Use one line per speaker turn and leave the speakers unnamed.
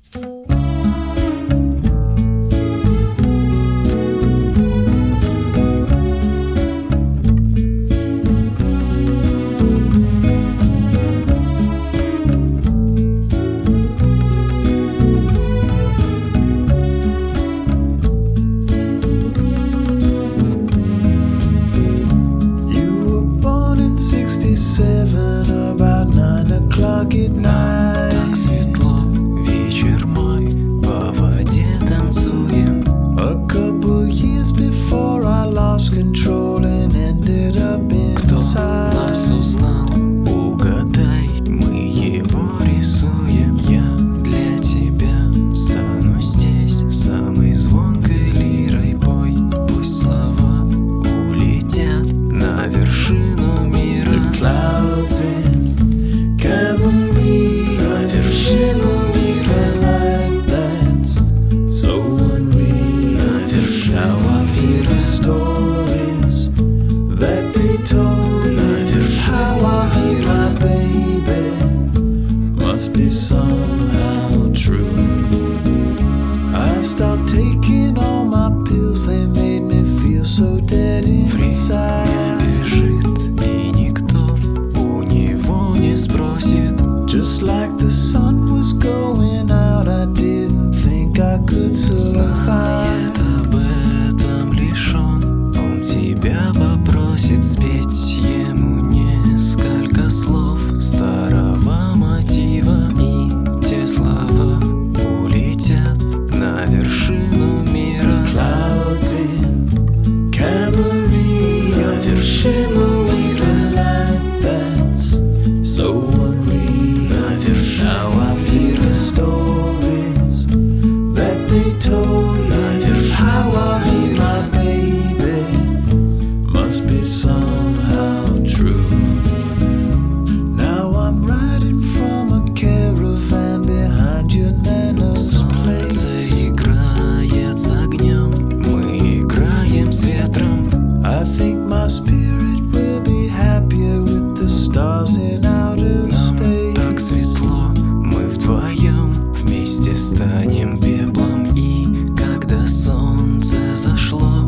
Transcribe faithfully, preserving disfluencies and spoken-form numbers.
About nine o'clock at night.
Так светло, вечер мой, по воде танцуем.
A couple years before I lost control and ended up
Кто нас
inside.
узнал, угадай, мы его рисуем. Я для тебя стану здесь самой звонкой лирой. Пой, пусть слова улетят на вершину мира.
Clouds in Cameroon,
На вершину мира,
light that's so unreal.
на вершину
Now I hear the
мира.
stories that they told me. How I hate my baby must be somehow true. I stopped taking all my pills, they made me feel so dead inside.
Время бежит, и никто у него не спросит.
Just like the sun was going out, I didn't think I could survive.
Знает об этом лишь он. Он тебя попросит спеть ему несколько слов старого мотива. И те слова улетят на вершину мира.
Clouds in Cameroon,
На вершину мира,
light that's so unreal.
на вершину
Now I hear the
мира.
stories that they told me. How I hate my baby must be somehow true. Now I'm riding from a caravan behind your nana's
Солнце
place.
играет с огнем, мы играем с ветром.
I think my spirit will be happier with the stars in outer
Нам так
space.
светло, мы вдвоем вместе станем пеплом. И когда солнце зашло,